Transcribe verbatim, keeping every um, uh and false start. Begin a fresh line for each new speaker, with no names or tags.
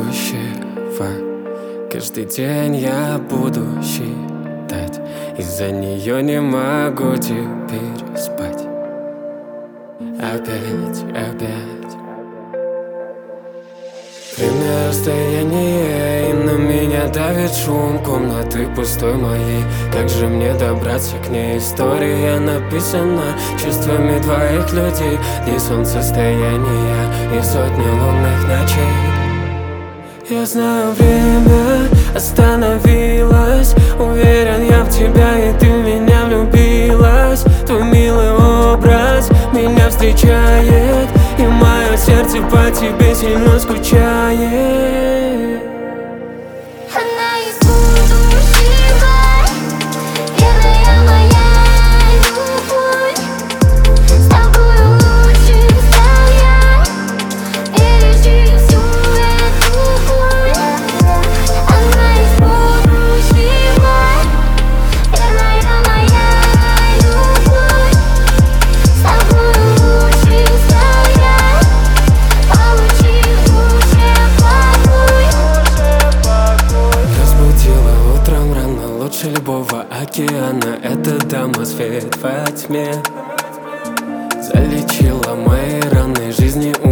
будущего. Каждый день я буду считать, из-за нее не могу теперь спать. Опять, опять. Время расстояние, и на меня давит шум комнаты пустой моей. Как же мне добраться к ней? История написана чувствами двоих людей. Дни солнцестояния и сотни лунных ночей. Я знаю, время остановилось. Уверен я в тебя, и ты в меня влюбилась. Твой милый образ меня встречает, и мое сердце по тебе сильно скучает.
Она из будущего, верная моя любовь. С тобою лучше стоять и решить всю эту боль. Она из будущего, верная моя любовь. С тобою лучше стоять, получив лучше покой.
Разбудила утром рано, лучше любого океана. Эта дама свет во тьме залечила мои раны жизни